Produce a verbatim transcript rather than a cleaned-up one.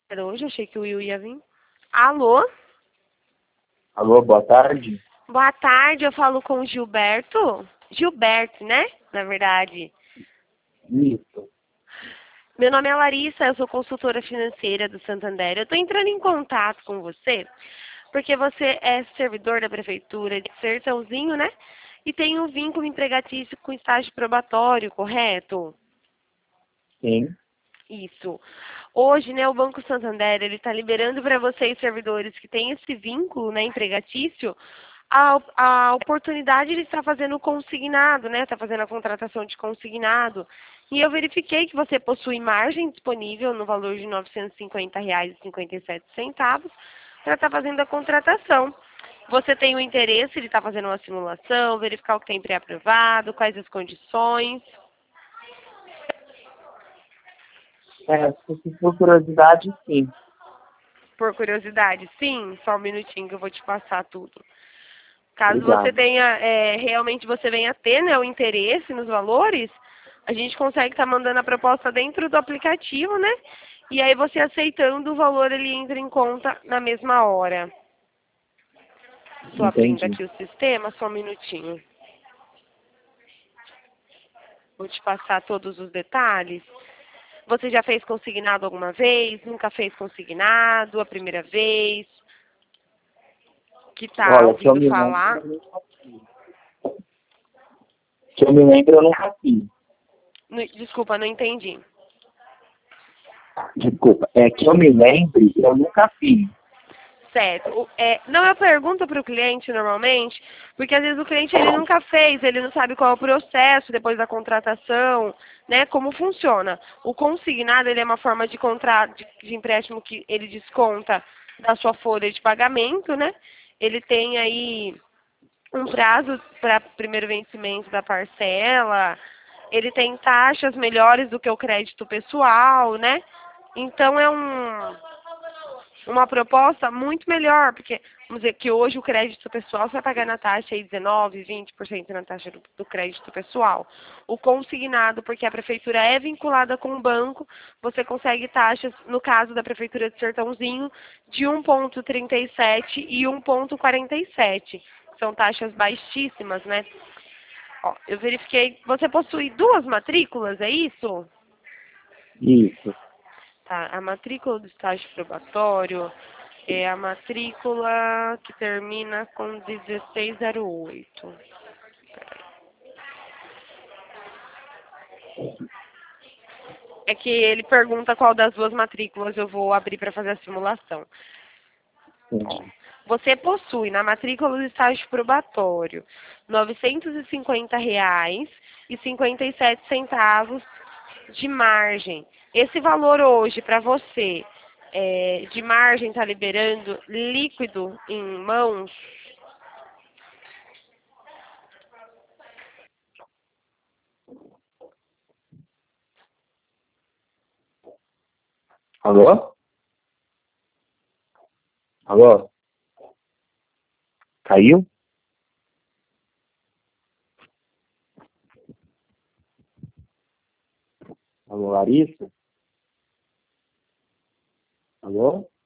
Hoje achei que o Will ia vir. Alô? Alô, boa tarde. Boa tarde, eu falo com o Gilberto. Gilberto, né? Na verdade. Isso. Meu nome é Larissa, eu sou consultora financeira do Santander. Eu estou entrando em contato com você porque você é servidor da Prefeitura de Sertãozinho, né? E tem um vínculo empregatício com estágio probatório, correto? Sim. Isso. Hoje, né, o Banco Santander, ele está liberando para vocês, servidores que têm esse vínculo, né, empregatício, a, a oportunidade de estar fazendo consignado, né, está fazendo a contratação de consignado. E eu verifiquei que você possui margem disponível no valor de novecentos e cinquenta reais e cinquenta e sete centavos para estar fazendo a contratação. Você tem o interesse de estar fazendo uma simulação, verificar o que tem pré-aprovado, quais as condições. É, se for curiosidade, sim. Por curiosidade, sim, só um minutinho que eu vou te passar tudo. Caso você Obrigado. tenha, é, realmente você venha ter, né, o interesse nos valores, a gente consegue estar mandando a proposta dentro do aplicativo, né? E aí você aceitando o valor, ele entra em conta na mesma hora. Estou abrindo Entendi. aqui o sistema, só um minutinho. Vou te passar todos os detalhes. Você já fez consignado alguma vez? Nunca fez consignado? A primeira vez? Que está Olha, que eu ouvindo me lembro, falar? eu nunca fiz. Que eu me lembro, eu nunca fiz. No- Desculpa, não entendi. Desculpa. É que eu me lembre, eu nunca fiz. Certo. O- É, não, eu pergunto para o cliente normalmente, porque às vezes o cliente ele nunca fez, ele não sabe qual é o processo depois da contratação, né? Como funciona. O consignado ele é uma forma de contrato de, de empréstimo que ele desconta da sua folha de pagamento, né? Ele tem aí um prazo para primeiro vencimento da parcela, ele tem taxas melhores do que o crédito pessoal, né? Então é um uma proposta muito melhor, porque vamos dizer que hoje o crédito pessoal você vai pagar na taxa aí dezenove, vinte por cento na taxa do, do crédito pessoal. O consignado, porque a prefeitura é vinculada com o banco, você consegue taxas, no caso da prefeitura de Sertãozinho, de um vírgula trinta e sete e um vírgula quarenta e sete. São taxas baixíssimas, né? Ó, eu verifiquei, você possui duas matrículas, é isso? Isso. Tá, a matrícula do estágio probatório é a matrícula que termina com dezesseis zero oito. É que ele pergunta qual das duas matrículas eu vou abrir para fazer a simulação. Ó, Entendi. você possui na matrícula do estágio probatório novecentos e cinquenta reais e cinquenta e sete centavos de margem. Esse valor hoje para você é, de margem está liberando líquido em mãos? Alô? Alô? Caiu? Alô, Larissa? Alô?